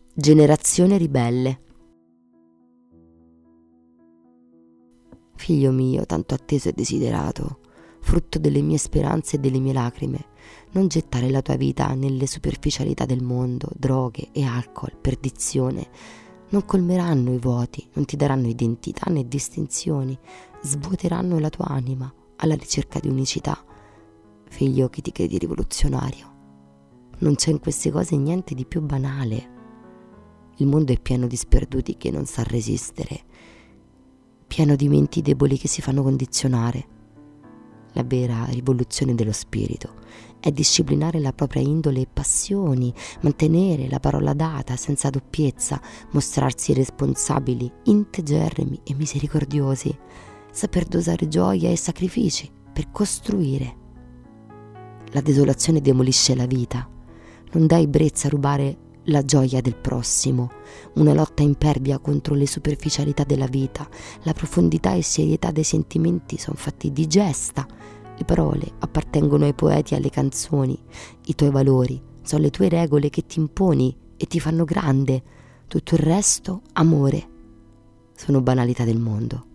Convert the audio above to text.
Generazione ribelle. Figlio mio, tanto atteso e desiderato, frutto delle mie speranze e delle mie lacrime, non gettare la tua vita nelle superficialità del mondo. Droghe e alcol, perdizione, non colmeranno i vuoti, non ti daranno identità né distinzioni, svuoteranno la tua anima alla ricerca di unicità. Figlio che ti credi rivoluzionario, non c'è in queste cose niente di più banale. Il mondo è pieno di sperduti che non sa resistere, pieno di menti deboli che si fanno condizionare. La vera rivoluzione dello spirito è disciplinare la propria indole e passioni, mantenere la parola data senza doppiezza, mostrarsi responsabili, integerrimi e misericordiosi, saper dosare gioia e sacrifici per costruire. La desolazione demolisce la vita. Non dai brezza a rubare la gioia del prossimo, una lotta impervia contro le superficialità della vita. La profondità e serietà dei sentimenti sono fatti di gesta. Le parole appartengono ai poeti e alle canzoni. I tuoi valori sono le tue regole che ti imponi e ti fanno grande. Tutto il resto, amore, sono banalità del mondo.